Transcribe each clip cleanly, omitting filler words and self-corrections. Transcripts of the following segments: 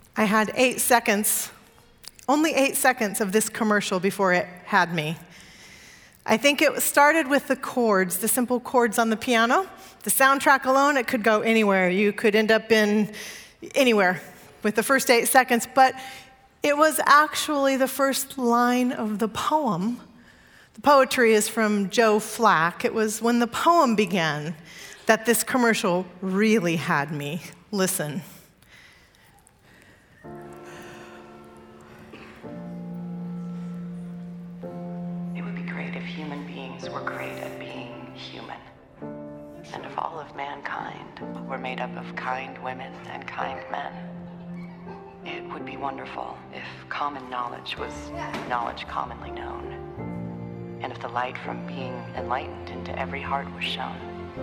I had 8 seconds, only 8 seconds of this commercial before it had me. I think it started with the chords, the simple chords on the piano. The soundtrack alone, it could go anywhere. You could end up in anywhere with the first 8 seconds, but it was actually the first line of the poem. The poetry is from Joe Flack. It was when the poem began that this commercial really had me. Listen. It would be great if human beings were great at being human. And if all of mankind were made up of kind women and kind men. It would be wonderful if common knowledge was knowledge commonly known. And if the light from being enlightened into every heart was shown.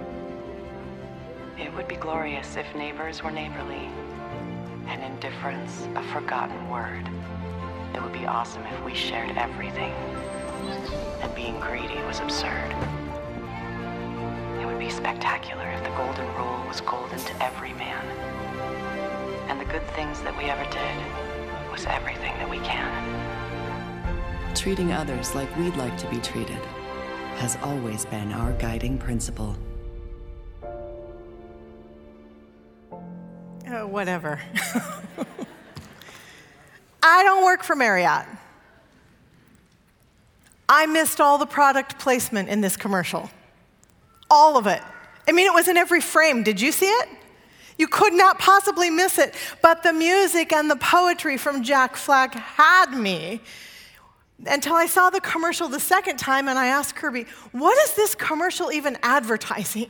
It would be glorious if neighbors were neighborly, and indifference a forgotten word. It would be awesome if we shared everything, and being greedy was absurd. It would be spectacular if the golden rule was golden to every man, and the good things that we ever did was everything that we can. Treating others like we'd like to be treated has always been our guiding principle. Whatever. I don't work for Marriott. I missed all the product placement in this commercial. All of it. I mean, it was in every frame. Did you see it? You could not possibly miss it. But the music and the poetry from Jack Flack had me until I saw the commercial the second time and I asked Kirby, what is this commercial even advertising?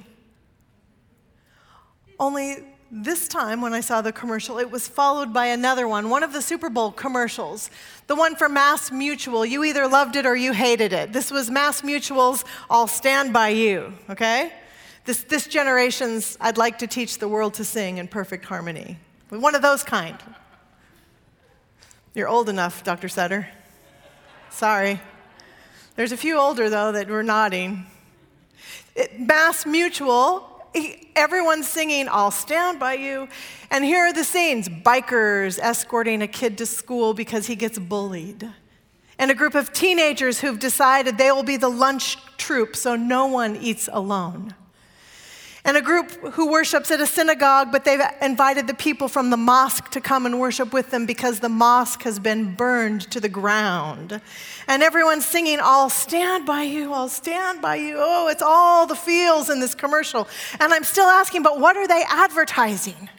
Only this time when I saw the commercial, it was followed by another one of the Super Bowl commercials, the one for Mass Mutual. You either loved it or you hated it. This was Mass Mutual's I'll Stand By You, okay? This generation's I'd like to teach the world to sing in perfect harmony. One of those kind. You're old enough, Dr. Sutter. Sorry. There's a few older, though, that were nodding. Mass Mutual, everyone's singing, I'll stand by you. And here are the scenes. Bikers escorting a kid to school because he gets bullied. And a group of teenagers who've decided they will be the lunch troop so no one eats alone. And a group who worships at a synagogue, but they've invited the people from the mosque to come and worship with them because the mosque has been burned to the ground. And everyone's singing, I'll stand by you, I'll stand by you. Oh, it's all the feels in this commercial. And I'm still asking, but what are they advertising?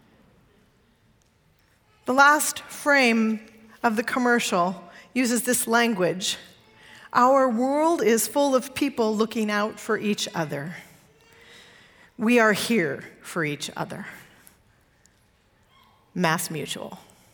The last frame of the commercial uses this language. Our world is full of people looking out for each other. We are here for each other. Mass Mutual.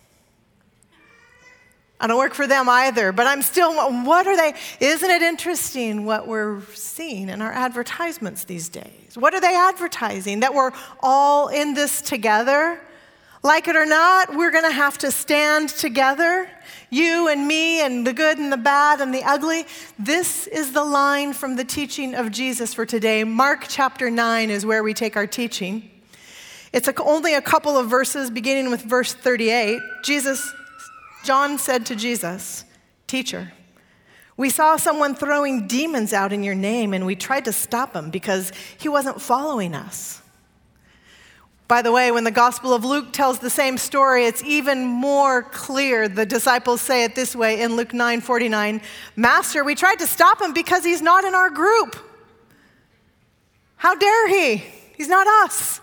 I don't work for them either, but I'm still, what are they? Isn't it interesting what we're seeing in our advertisements these days? What are they advertising? That we're all in this together? Like it or not, we're going to have to stand together. You and me and the good and the bad and the ugly. This is the line from the teaching of Jesus for today. Mark chapter 9 is where we take our teaching. It's only a couple of verses, beginning with verse 38. John said to Jesus, Teacher, we saw someone throwing demons out in your name, and we tried to stop him because he wasn't following us. By the way, when the Gospel of Luke tells the same story, it's even more clear. The disciples say it this way in Luke 9:49, Master, we tried to stop him because he's not in our group. How dare he? He's not us.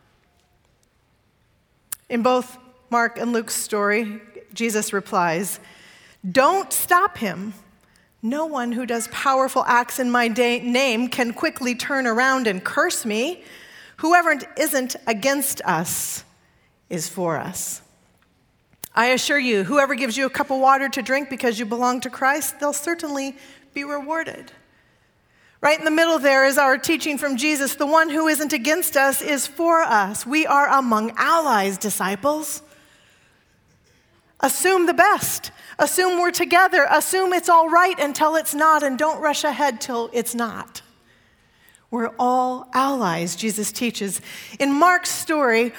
In both Mark and Luke's story, Jesus replies, Don't stop him. No one who does powerful acts in my name can quickly turn around and curse me. Whoever isn't against us is for us. I assure you, whoever gives you a cup of water to drink because you belong to Christ, they'll certainly be rewarded. Right in the middle there is our teaching from Jesus. The one who isn't against us is for us. We are among allies, disciples. Assume the best. Assume we're together. Assume it's all right until it's not, and don't rush ahead till it's not. We're all allies, Jesus teaches. In Mark's story,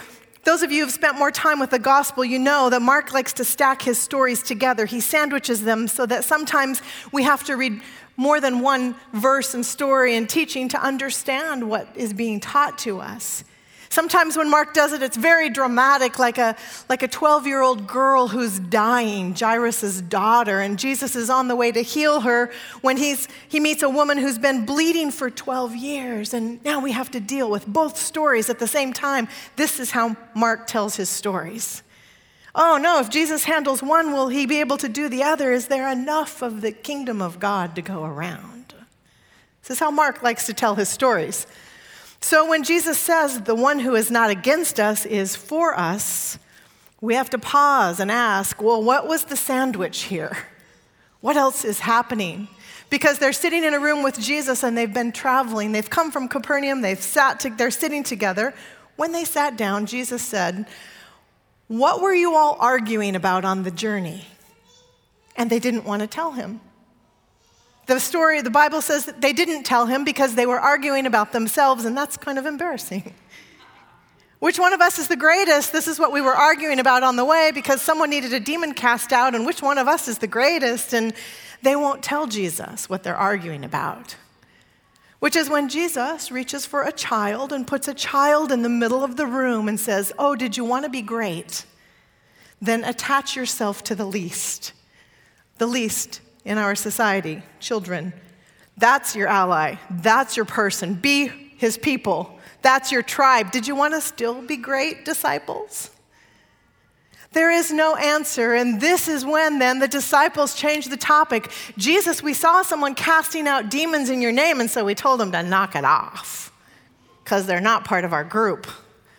Those of you who've spent more time with the gospel, you know that Mark likes to stack his stories together. He sandwiches them so that sometimes we have to read more than one verse and story and teaching to understand what is being taught to us. Sometimes when Mark does it, it's very dramatic, like a 12-year-old girl who's dying, Jairus' daughter, and Jesus is on the way to heal her when he meets a woman who's been bleeding for 12 years, and now we have to deal with both stories at the same time. This is how Mark tells his stories. Oh no, if Jesus handles one, will he be able to do the other? Is there enough of the kingdom of God to go around? This is how Mark likes to tell his stories. So when Jesus says the one who is not against us is for us, we have to pause and ask, well, what was the sandwich here? What else is happening? Because they're sitting in a room with Jesus and they've been traveling. They've come from Capernaum. They're sitting together. When they sat down, Jesus said, what were you all arguing about on the journey? And they didn't want to tell him. The Bible says that they didn't tell him because they were arguing about themselves, and that's kind of embarrassing. Which one of us is the greatest? This is what we were arguing about on the way because someone needed a demon cast out, and which one of us is the greatest? And they won't tell Jesus what they're arguing about. Which is when Jesus reaches for a child and puts a child in the middle of the room and says, oh, did you want to be great? Then attach yourself to the least in our society, children. That's your ally. That's your person. Be his people. That's your tribe. Did you want to still be great disciples? There is no answer, and this is when then the disciples changed the topic. Jesus, we saw someone casting out demons in your name, and so we told them to knock it off because they're not part of our group.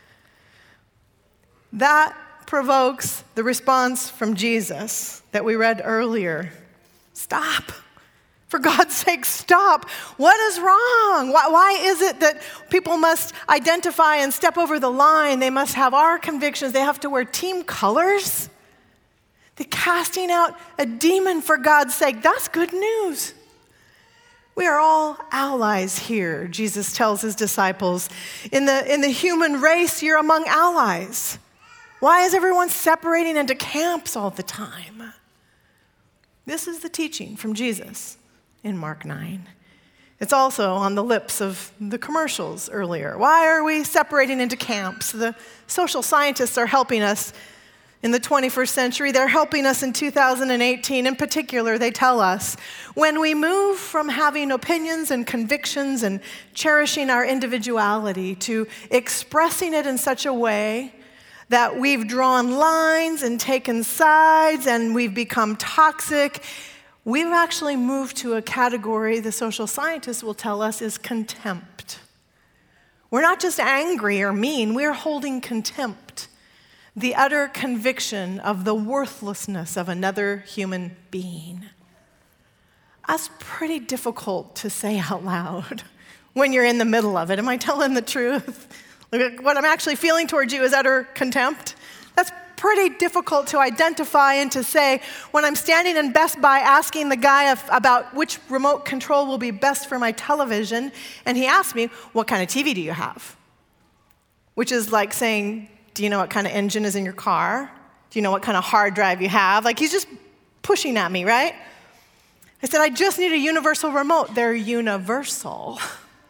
That provokes the response from Jesus that we read earlier. Stop. For God's sake, stop. What is wrong? Why is it that people must identify and step over the line? They must have our convictions. They have to wear team colors. They're casting out a demon for God's sake. That's good news. We are all allies here, Jesus tells his disciples. In the human race, you're among allies. Why is everyone separating into camps all the time? This is the teaching from Jesus in Mark 9. It's also on the lips of the commercials earlier. Why are we separating into camps? The social scientists are helping us in the 21st century. They're helping us in 2018. In particular, they tell us when we move from having opinions and convictions and cherishing our individuality to expressing it in such a way that we've drawn lines and taken sides and we've become toxic, we've actually moved to a category the social scientists will tell us is contempt. We're not just angry or mean, we're holding contempt, the utter conviction of the worthlessness of another human being. That's pretty difficult to say out loud when you're in the middle of it. Am I telling the truth? What I'm actually feeling towards you is utter contempt. That's pretty difficult to identify and to say when I'm standing in Best Buy asking the guy about which remote control will be best for my television, and he asked me, what kind of TV do you have? Which is like saying, do you know what kind of engine is in your car? Do you know what kind of hard drive you have? Like he's just pushing at me, right? I said, I just need a universal remote. They're universal.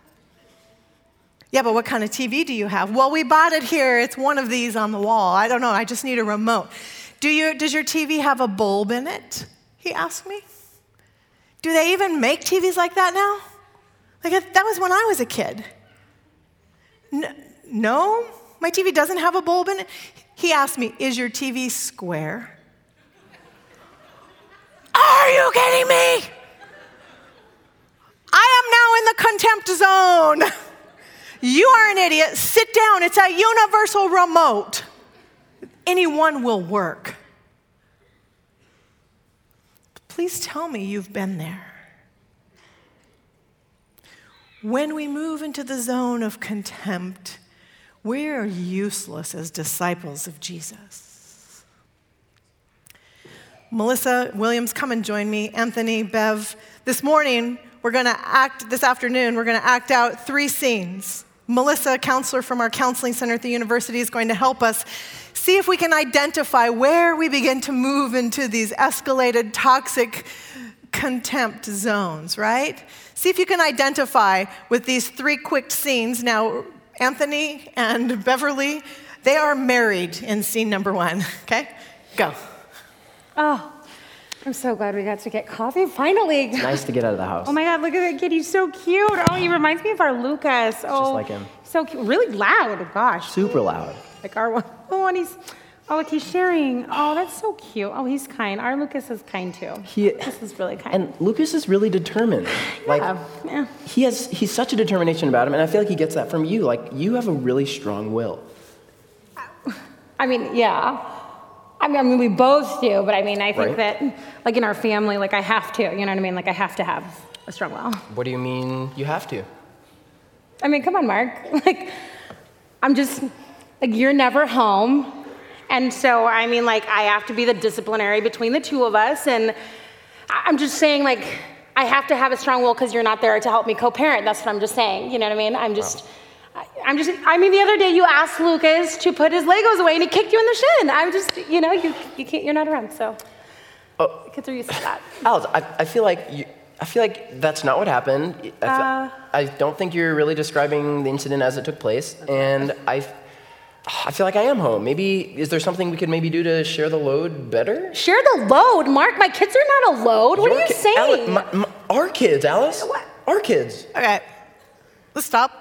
Yeah, but what kind of TV do you have? Well, we bought it here. It's one of these on the wall. I don't know. I just need a remote. Does your TV have a bulb in it? He asked me. Do they even make TVs like that now? Like that was when I was a kid. No, my TV doesn't have a bulb in it. He asked me, is your TV square? Are you kidding me? I am now in the contempt zone. You are an idiot. Sit down. It's a universal remote. Anyone will work. Please tell me you've been there. When we move into the zone of contempt, we are useless as disciples of Jesus. Melissa Williams, come and join me. Anthony, Bev. This afternoon, we're going to act out 3 scenes Melissa, a counselor from our counseling center at the university, is going to help us see if we can identify where we begin to move into these escalated toxic contempt zones, right? See if you can identify with these 3 quick scenes. Now, Anthony and Beverly, they are married in scene number 1, okay? Go. Oh, I'm so glad we got to get coffee, finally. It's nice to get out of the house. Oh my God, look at that kid, he's so cute. Oh, he reminds me of our Lucas. Oh, Just like him. So cute, really loud, gosh. Super loud. Like our one. Oh, and look, he's sharing. Oh, that's so cute. Oh, he's kind. Our Lucas is kind too. This is really kind. And Lucas is really determined. Yeah. He's such a determination about him, and I feel like he gets that from you. Like, you have a really strong will. I mean, yeah. I mean, we both do, but I mean, I think that, like in our family, like I have to, you know what I mean? Like I have to have a strong will. What do you mean you have to? I mean, come on, Mark. Like, I'm just, like, you're never home. And so, I mean, like, I have to be the disciplinary between the 2 of us. And I'm just saying, like, I have to have a strong will because you're not there to help me co-parent. That's what I'm just saying. You know what I mean? I mean, the other day you asked Lucas to put his Legos away and he kicked you in the shin. I'm just, you know, you can't, you're not around, so. Kids are used to that. Alice, I feel like that's not what happened. I don't think you're really describing the incident as it took place. And I feel like I am home. Maybe, is there something we could maybe do to share the load better? Share the load? Mark, my kids are not a load. What are you saying? Our kids, Alice. What? Our kids. Okay, let's stop.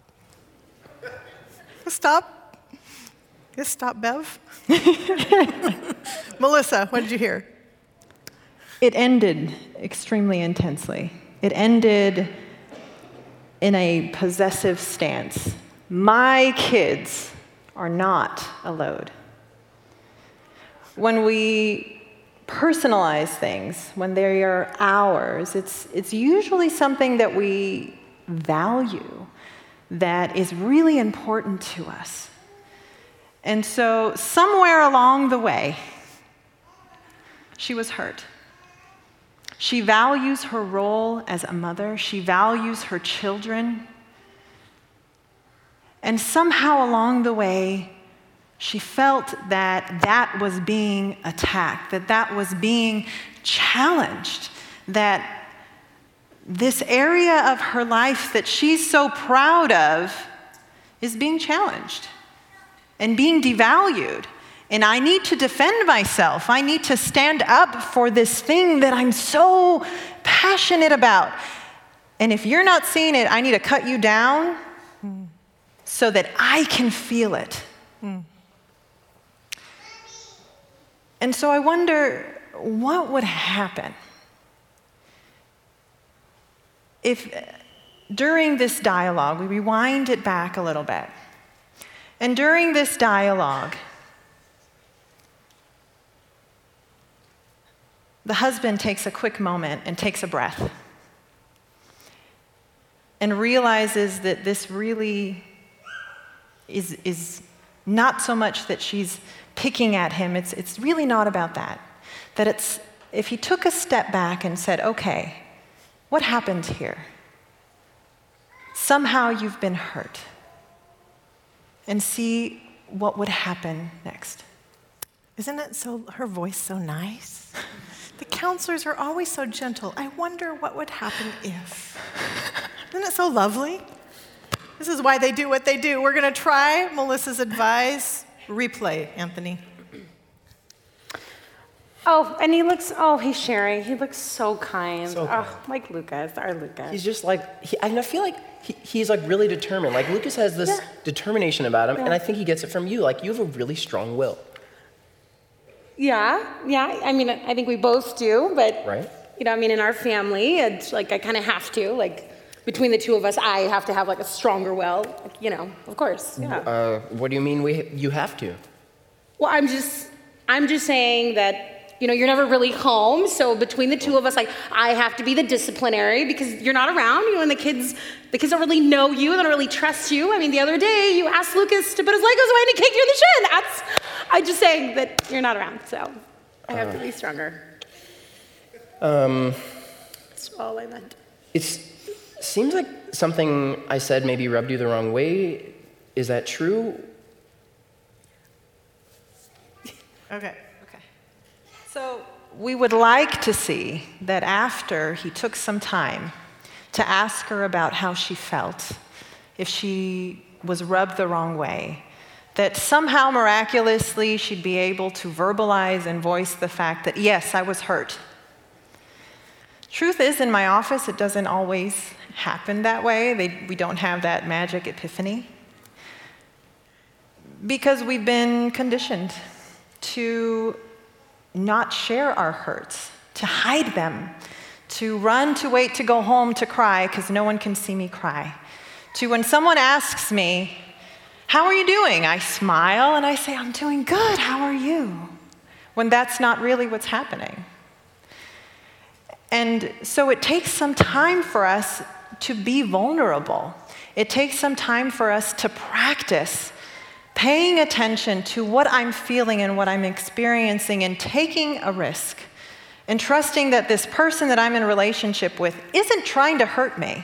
Let's stop, Bev. Melissa, what did you hear? It ended extremely intensely. It ended in a possessive stance. My kids are not a load. When we personalize things, when they are ours, it's usually something that we value, that is really important to us. And so somewhere along the way, she was hurt. She values her role as a mother. She values her children. And somehow along the way, she felt that that was being attacked, that was being challenged, that this area of her life that she's so proud of is being challenged and being devalued. And I need to defend myself. I need to stand up for this thing that I'm so passionate about. And if you're not seeing it, I need to cut you down so that I can feel it. And so I wonder what would happen if during this dialogue, we rewind it back a little bit, and during this dialogue, the husband takes a quick moment and takes a breath and realizes that this really is not so much that she's picking at him, it's really not about that. That it's, if he took a step back and said, okay, what happened here? Somehow you've been hurt. And see what would happen next. Isn't it so, her voice so nice? The counselors are always so gentle. I wonder what would happen if. Isn't it so lovely? This is why they do what they do. We're going to try Melissa's advice. Replay, Anthony. Oh, and he's sharing. He looks so kind. So kind. Oh, like Lucas, our Lucas. He's just like, I feel like he's like really determined. Like Lucas has this determination about him, and I think he gets it from you. Like you have a really strong will. Yeah. I mean, I think we both do, but right? You know, I mean, in our family, it's like I kind of have to. Like between the 2 of us, I have to have like a stronger will. Like, you know, of course. Yeah. What do you mean you have to? Well, I'm just saying that. You know, you're never really home, so between the 2 of us, like, I have to be the disciplinary because you're not around, you know, and the kids don't really know you, they don't really trust you. I mean, the other day, you asked Lucas to put his Legos away and he kicked you in the shin. I'm just saying that you're not around, so I have to be stronger. That's all I meant. Seems like something I said maybe rubbed you the wrong way. Is that true? Okay. So we would like to see that after he took some time to ask her about how she felt, if she was rubbed the wrong way, that somehow miraculously she'd be able to verbalize and voice the fact that, yes, I was hurt. Truth is, in my office, it doesn't always happen that way. We don't have that magic epiphany. Because we've been conditioned to not share our hurts, to hide them, to run, to wait, to go home, to cry because no one can see me cry. To when someone asks me, how are you doing? I smile and I say, I'm doing good, how are you? When that's not really what's happening. And so it takes some time for us to be vulnerable. It takes some time for us to practice paying attention to what I'm feeling and what I'm experiencing and taking a risk and trusting that this person that I'm in a relationship with isn't trying to hurt me.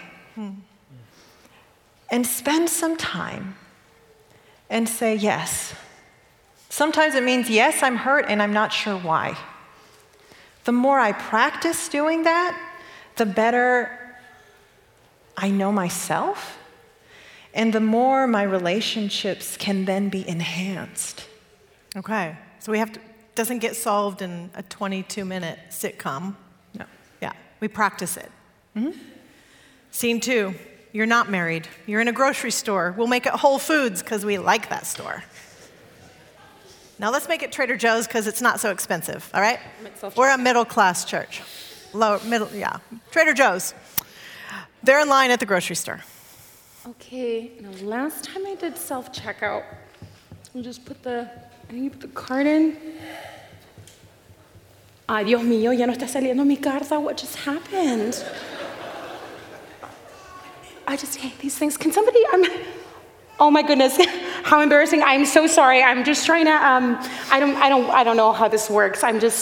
And spend some time and say yes. Sometimes it means, yes, I'm hurt and I'm not sure why. The more I practice doing that, the better I know myself, and the more my relationships can then be enhanced. Okay. So doesn't get solved in a 22-minute sitcom. No. Yeah, we practice it. Mm-hmm. Scene 2, you're not married. You're in a grocery store. We'll make it Whole Foods because we like that store. Now let's make it Trader Joe's because it's not so expensive, all right? We're a middle-class church. Trader Joe's. They're in line at the grocery store. Okay, now last time I did self-checkout, you just put the card in. Ay, Dios mío, ya no está saliendo mi carta. What just happened? I just hate these things. Can somebody, oh my goodness, how embarrassing. I'm so sorry. I'm just trying to, I don't know how this works.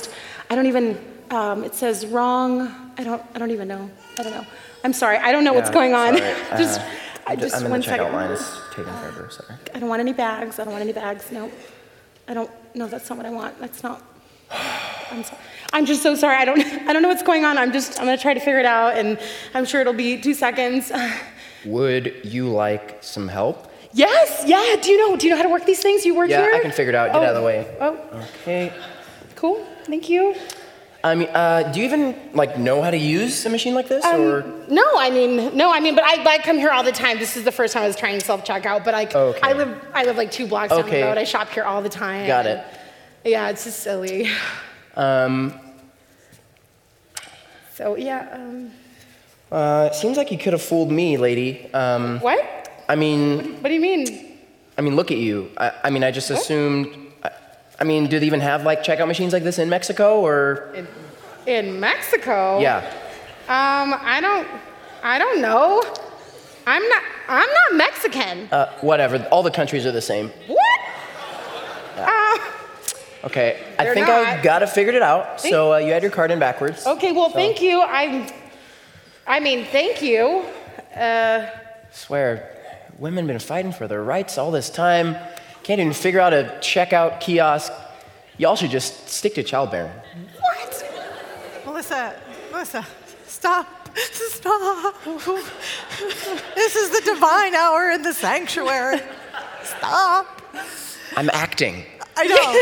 It says wrong. I don't even know. I don't know. I'm sorry. I don't know what's going on. I'm in the one checkout second. line. It's taking forever, sorry. I don't want any bags. No. No, that's not what I want. That's not. I'm sorry. I'm just so sorry. I don't know what's going on. I'm gonna try to figure it out, and I'm sure it'll be 2 seconds. Would you like some help? Yes, yeah. Do you know how to work these things? You work here? Yeah, I can figure it out. Get out of the way. Oh. Okay. Cool. Thank you. I mean, do you even know how to use a machine like this, or? No, but I come here all the time. This is the first time I was trying self-checkout, but okay. I live like 2 blocks down the road. I shop here all the time. Got it. Yeah, it's just silly. So yeah. It seems like you could have fooled me, lady. What? I mean. What do you mean? I mean, look at you. I just assumed. Do they even have checkout machines like this in Mexico, or? In Mexico? Yeah. I don't know. I'm not Mexican. Whatever. All the countries are the same. What? Okay. I think I got it figured it out. So you had your card in backwards. Okay. Well, thank you. Thank you. Swear, women been fighting for their rights all this time. Can't even figure out a checkout kiosk. Y'all should just stick to childbearing. What? Melissa, stop. This is the divine hour in the sanctuary. Stop. I'm acting. I know.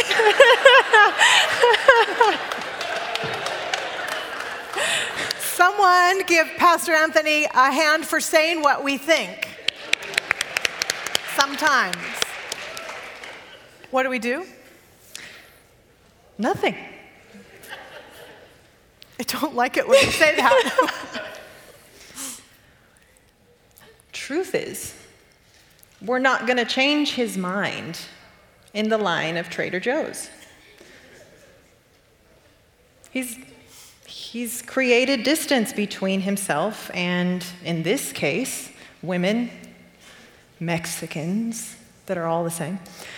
Someone give Pastor Anthony a hand for saying what we think. Sometimes. What do we do? Nothing. I don't like it when you say that. Truth is, we're not going to change his mind in the line of Trader Joe's. He's created distance between himself and, in this case, women, Mexicans that are all the same.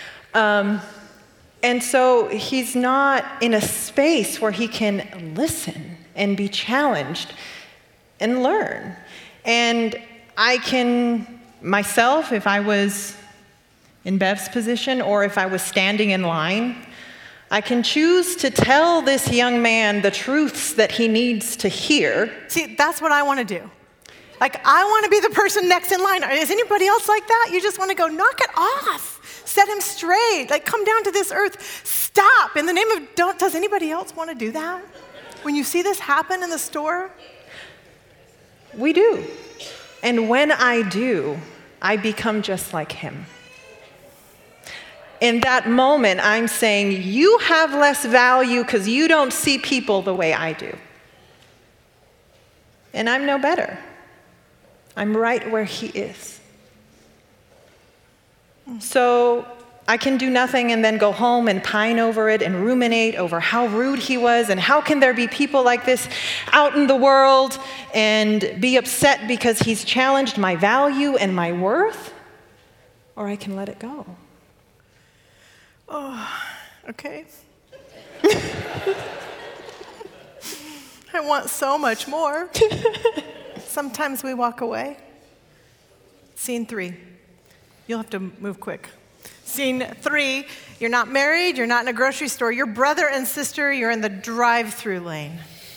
And so he's not in a space where he can listen and be challenged and learn. And I can, myself, if I was in Bev's position or if I was standing in line, I can choose to tell this young man the truths that he needs to hear. See, that's what I want to do. Like, I want to be the person next in line. Is anybody else like that? You just want to go, knock it off. Set him straight. Like, come down to this earth. Stop. In the name of, does anybody else want to do that? When you see this happen in the store? We do. And when I do, I become just like him. In that moment, I'm saying, you have less value because you don't see people the way I do. And I'm no better. I'm right where he is. So I can do nothing and then go home and pine over it and ruminate over how rude he was and how can there be people like this out in the world and be upset because he's challenged my value and my worth, or I can let it go. Oh, okay. I want so much more. Sometimes we walk away. Scene 3. You'll have to move quick. Scene 3, you're not married, you're not in a grocery store, your brother and sister, you're in the drive-through lane.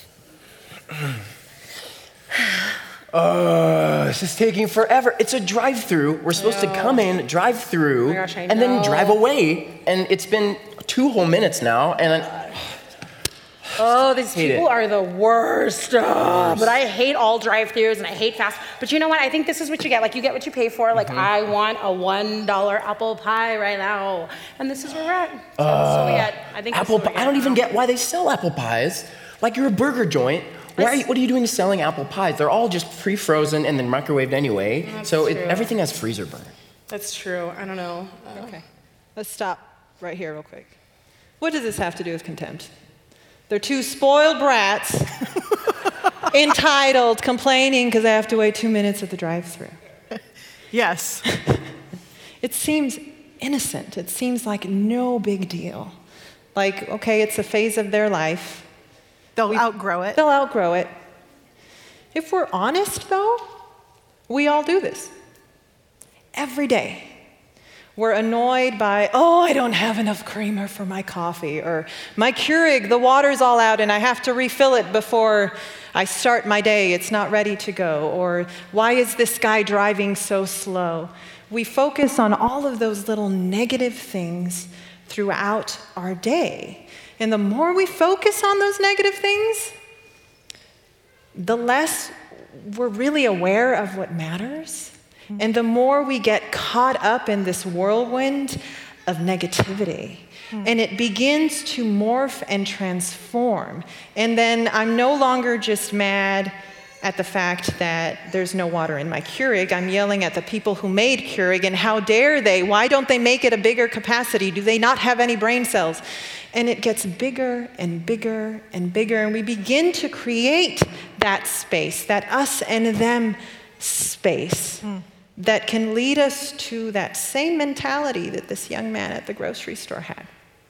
This is taking forever. It's a drive-through. We're supposed to come in, drive through, and then drive away. And it's been 2 whole minutes now, and Oh, these people are the worst. But I hate all drive-thrus and I hate fast. But you know what? I think this is what you get. Like, you get what you pay for. Like, I want a $1 apple pie right now. And this is where we're at. So we got, I think apple pie. I don't even get why they sell apple pies. Like, you're a burger joint. What are you doing selling apple pies? They're all just pre-frozen and then microwaved anyway. So everything has freezer burn. That's true. I don't know. Okay. Let's stop right here real quick. What does this have to do with contempt? They're 2 spoiled brats, entitled, complaining because they have to wait 2 minutes at the drive-thru. Yes. It seems innocent. It seems like no big deal. Like, okay, it's a phase of their life. They'll outgrow it. They'll outgrow it. If we're honest, though, we all do this. Every day. We're annoyed by, I don't have enough creamer for my coffee, or my Keurig, the water's all out and I have to refill it before I start my day, it's not ready to go, or why is this guy driving so slow? We focus on all of those little negative things throughout our day. And the more we focus on those negative things, the less we're really aware of what matters. And the more we get caught up in this whirlwind of negativity, and it begins to morph and transform. And then I'm no longer just mad at the fact that there's no water in my Keurig. I'm yelling at the people who made Keurig, and how dare they? Why don't they make it a bigger capacity? Do they not have any brain cells? And it gets bigger and bigger and bigger, and we begin to create that space, that us and them space. That can lead us to that same mentality that this young man at the grocery store had.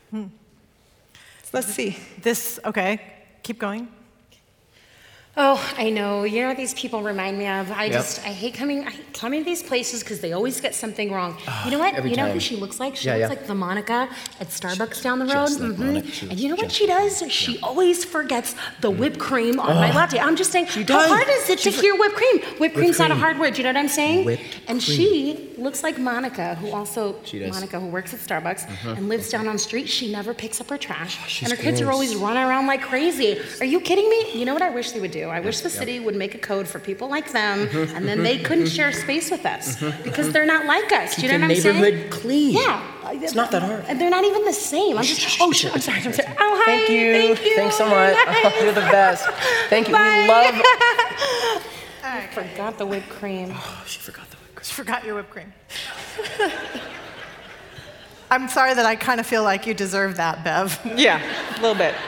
Let's see. Okay, keep going. Oh, I know. You know what these people remind me of? I hate coming to these places because they always get something wrong. You know what? You know who she looks like? She looks like the Monica at Starbucks down the road. And you know what she does? She always forgets the whipped cream on my latte. I'm just saying, how hard is it to hear whipped cream? Whipped cream's not a hard word. You know what I'm saying? And she looks like Monica, who works at Starbucks and lives down on the street. She never picks up her trash. And her kids are always running around like crazy. Are you kidding me? You know what I wish they would do? I wish the city would make a code for people like them, and then they couldn't share space with us because they're not like us. Do you know what I'm saying? Keep the neighborhood clean. Yeah. It's not that hard. And they're not even the same. I'm just, I'm sorry. Oh, hi. Thank you. Thanks so much. Oh, you're the best. Thank you. Bye. We love. I forgot the whipped cream. Oh, she forgot the whipped cream. She forgot your whipped cream. I'm sorry that I kind of feel like you deserve that, Bev. Yeah, a little bit.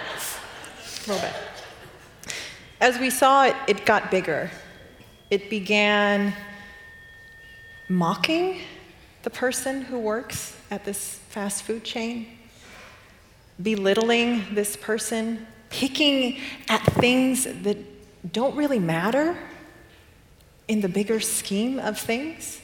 As we saw it got bigger. It began mocking the person who works at this fast food chain, belittling this person, picking at things that don't really matter. in the bigger scheme of things?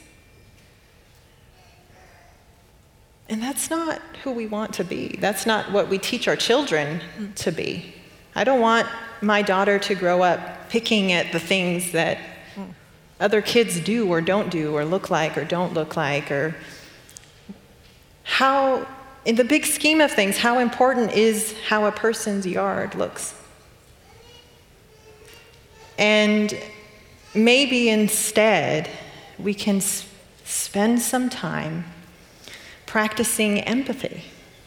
And that's not who we want to be. That's not what we teach our children to be. I don't want my daughter to grow up picking at the things that other kids do or don't do, or look like or don't look like, or how, in the big scheme of things, how important is how a person's yard looks. And maybe instead we can spend some time practicing empathy,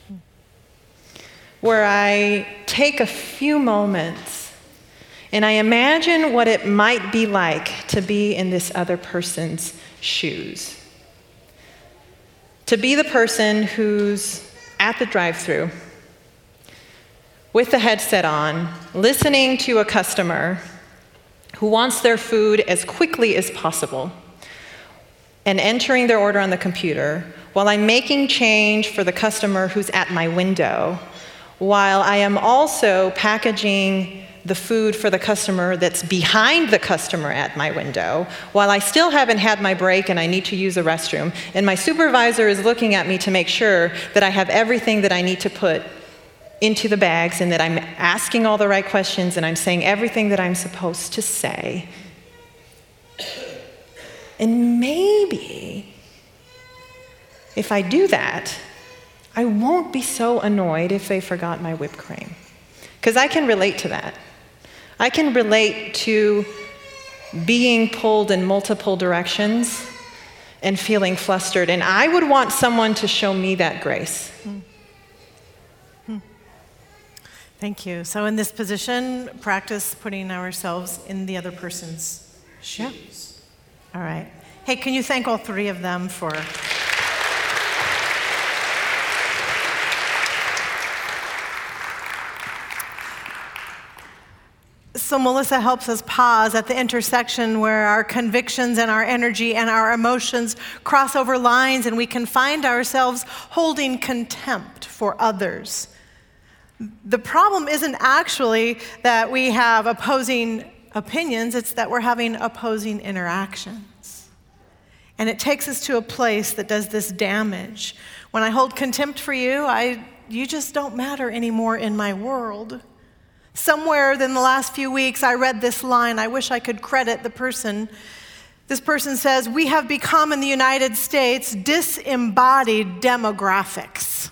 where I take a few moments and I imagine what it might be like to be in this other person's shoes. To be the person who's at the drive-thru with the headset on, listening to a customer who wants their food as quickly as possible and entering their order on the computer while I'm making change for the customer who's at my window, while I am also packaging the food for the customer that's behind the customer at my window, while I still haven't had my break and I need to use a restroom, and my supervisor is looking at me to make sure that I have everything that I need to put into the bags and that I'm asking all the right questions and I'm saying everything that I'm supposed to say. And maybe if I do that, I won't be so annoyed if they forgot my whipped cream. Because I can relate to that. I can relate to being pulled in multiple directions and feeling flustered. And I would want someone to show me that grace. Thank you. So in this position, practice putting ourselves in the other person's shoes. All right. Hey, can you thank all three of them for... So Melissa helps us pause at the intersection where our convictions and our energy and our emotions cross over lines, and we can find ourselves holding contempt for others. The problem isn't actually that we have opposing opinions, it's that we're having opposing interactions. And it takes us to a place that does this damage. When I hold contempt for you, you just don't matter anymore in my world. Somewhere in the last few weeks, I read this line. I wish I could credit the person. This person says, "We have become in the United States disembodied demographics."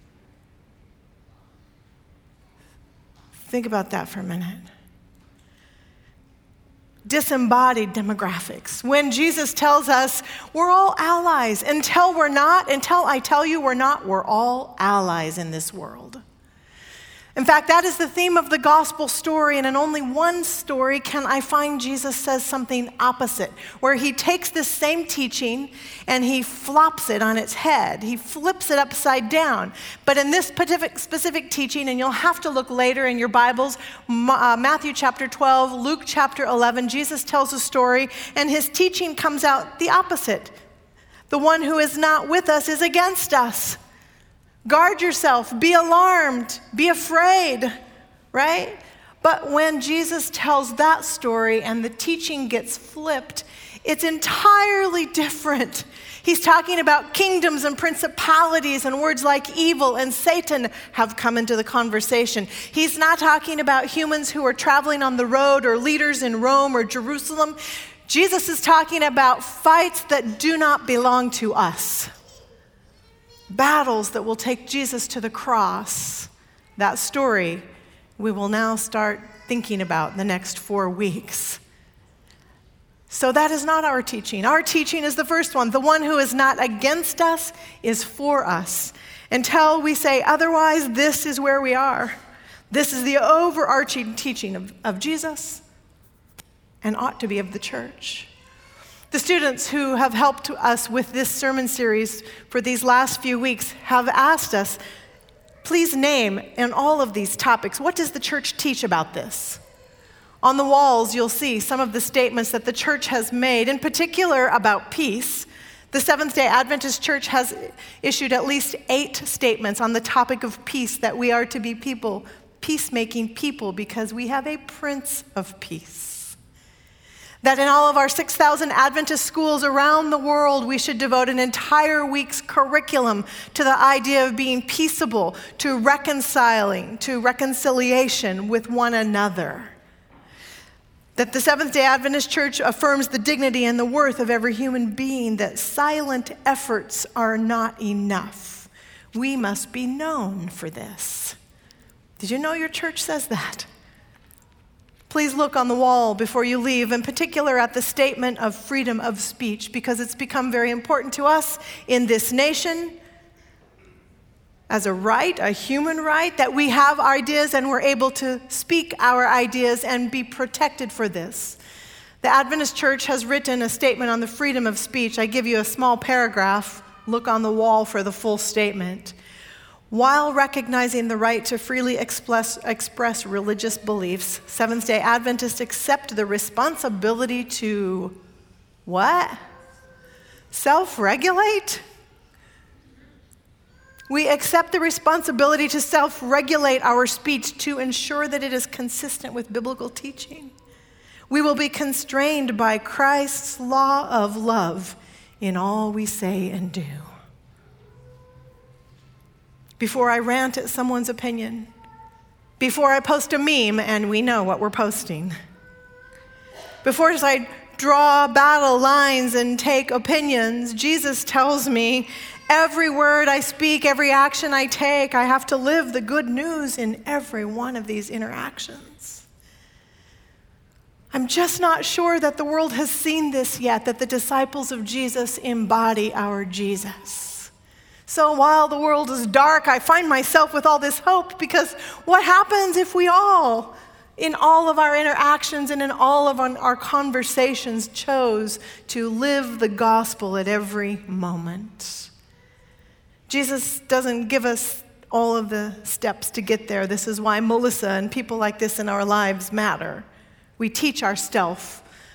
Think about that for a minute. Disembodied demographics. When Jesus tells us we're all allies, until I tell you we're not, we're all allies in this world. In fact, that is the theme of the gospel story, and in only one story can I find Jesus says something opposite, where he takes this same teaching and he flops it on its head. He flips it upside down. But in this specific teaching, and you'll have to look later in your Bibles, Matthew chapter 12, Luke chapter 11, Jesus tells a story, and his teaching comes out the opposite. The one who is not with us is against us. Guard yourself, be alarmed, be afraid, right? But when Jesus tells that story and the teaching gets flipped, it's entirely different. He's talking about kingdoms and principalities, and words like evil and Satan have come into the conversation. He's not talking about humans who are traveling on the road or leaders in Rome or Jerusalem. Jesus is talking about fights that do not belong to us. Battles that will take Jesus to the cross. That story we will now start thinking about the next 4 weeks. So that is not our teaching. Our teaching is the first one. The one who is not against us is for us. Until we say otherwise, this is where we are. This is the overarching teaching of Jesus and ought to be of the church. The students who have helped us with this sermon series for these last few weeks have asked us, please name in all of these topics, what does the church teach about this? On the walls, you'll see some of the statements that the church has made, in particular about peace. The Seventh-day Adventist Church has issued at least 8 statements on the topic of peace, that we are to be peacemaking people, because we have a Prince of Peace. That in all of our 6,000 Adventist schools around the world, we should devote an entire week's curriculum to the idea of being peaceable, to reconciling, to reconciliation with one another. That the Seventh-day Adventist Church affirms the dignity and the worth of every human being, that silent efforts are not enough. We must be known for this. Did you know your church says that? Please look on the wall before you leave, in particular at the statement of freedom of speech, because it's become very important to us in this nation as a right, a human right, that we have ideas and we're able to speak our ideas and be protected for this. The Adventist Church has written a statement on the freedom of speech. I give you a small paragraph. Look on the wall for the full statement. While recognizing the right to freely express religious beliefs, Seventh-day Adventists accept the responsibility to what? Self-regulate? We accept the responsibility to self-regulate our speech to ensure that it is consistent with biblical teaching. We will be constrained by Christ's law of love in all we say and do. Before I rant at someone's opinion, before I post a meme and we know what we're posting, before I draw battle lines and take opinions, Jesus tells me every word I speak, every action I take, I have to live the good news in every one of these interactions. I'm just not sure that the world has seen this yet, that the disciples of Jesus embody our Jesus. So while the world is dark, I find myself with all this hope, because what happens if we all, in all of our interactions and in all of our conversations, chose to live the gospel at every moment? Jesus doesn't give us all of the steps to get there. This is why Melissa and people like this in our lives matter. We teach ourselves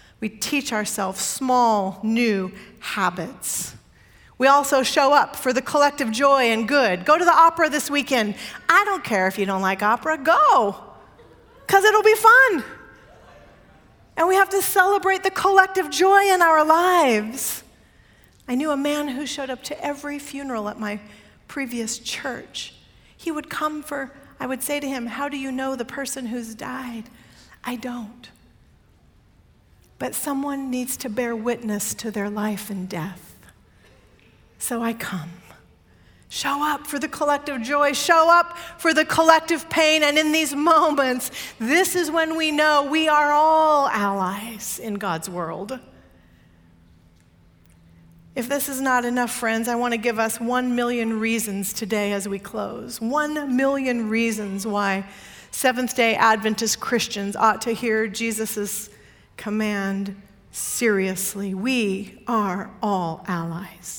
small, new habits. We also show up for the collective joy and good. Go to the opera this weekend. I don't care if you don't like opera. Go, because it'll be fun. And we have to celebrate the collective joy in our lives. I knew a man who showed up to every funeral at my previous church. He would come I would say to him, "How do you know the person who's died?" "I don't. But someone needs to bear witness to their life and death. So I come." Show up for the collective joy. Show up for the collective pain. And in these moments, this is when we know we are all allies in God's world. If this is not enough, friends, I want to give us 1 million reasons today as we close. 1 million reasons why Seventh-day Adventist Christians ought to hear Jesus' command seriously. We are all allies.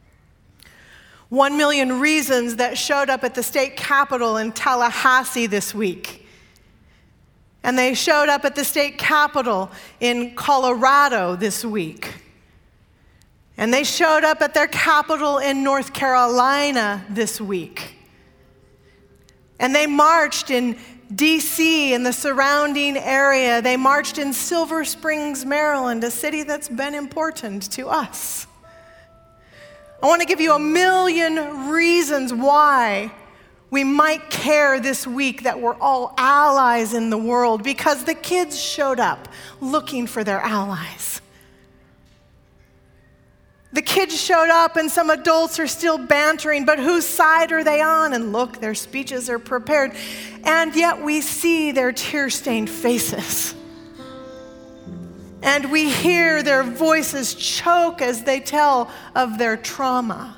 1 million reasons that showed up at the state capitol in Tallahassee this week. And they showed up at the state capitol in Colorado this week. And they showed up at their capital in North Carolina this week. And they marched in D.C. and the surrounding area. They marched in Silver Springs, Maryland, a city that's been important to us. I want to give you 1 million reasons why we might care this week that we're all allies in the world, because the kids showed up looking for their allies. The kids showed up and some adults are still bantering, but whose side are they on? And look, their speeches are prepared. And yet we see their tear-stained faces. And we hear their voices choke as they tell of their trauma.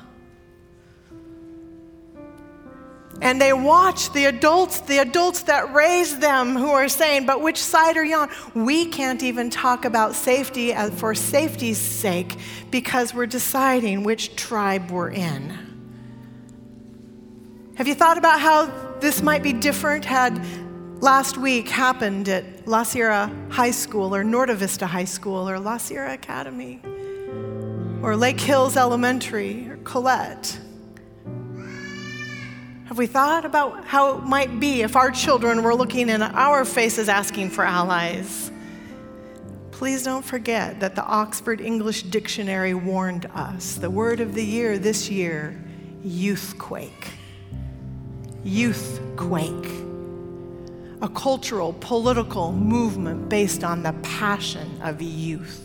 And they watch the adults that raised them, who are saying, "But which side are you on?" We can't even talk about safety for safety's sake, because we're deciding which tribe we're in. Have you thought about how this might be different had last week happened at La Sierra High School or Norte Vista High School or La Sierra Academy or Lake Hills Elementary or Colette? Have we thought about how it might be if our children were looking in our faces asking for allies? Please don't forget that the Oxford English Dictionary warned us. The word of the year this year, youthquake. Youthquake. A cultural, political movement based on the passion of youth.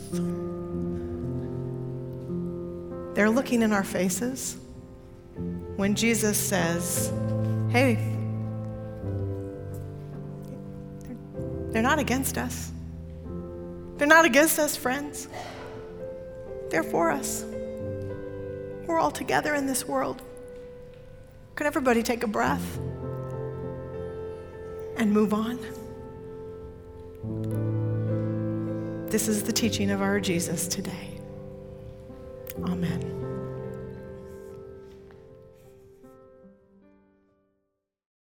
They're looking in our faces when Jesus says, hey, they're not against us. They're not against us, friends. They're for us. We're all together in this world. Can everybody take a breath and move on? This is the teaching of our Jesus today. Amen.